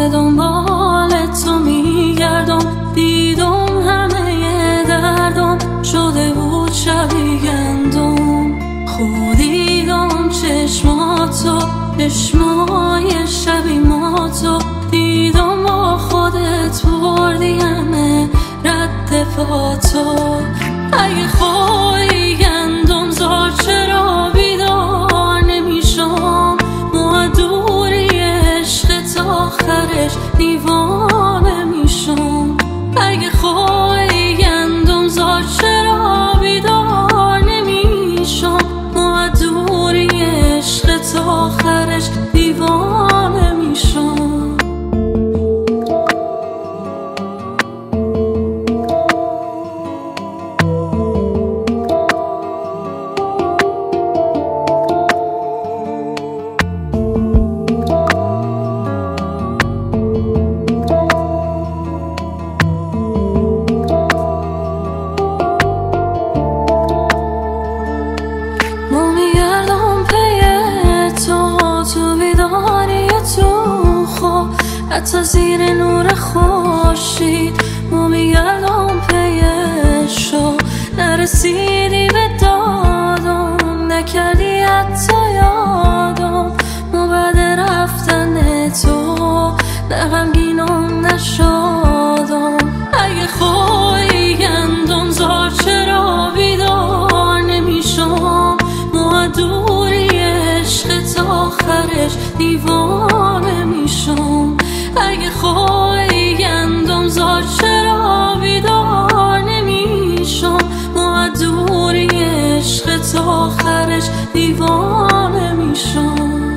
به دنبال تو میگردم، دیدم همه دردم شده بود شبیه گندم. خودیدم چشماتو، چشمای شبیه ما تو، دیدم با خودت بردی همه رد پاتو. اگه خواهی گندم زار چرا بیدار نمیشم، معدوری عشق تا آخرش دیوانه میشم. اگه خواهی گندم زار چرا بیدار نمیشم، معدوری عشق تا آخرش دیوانه میشم. حتی زیر نور خورشید ما میگردم پیشو، نرسیدی به دادم، نکردی حتی یادم. ما بعد رفتن تو نه غمگینم نه شادم. اگه خواهی گندم زار چرا بیدار نمیشم، معدوری عشق تا آخرش دیوانه میشم. اگه خواهی گندم زار چرا بیدار نمیشم، معدوری عشق تا آخرش دیوانه میشم.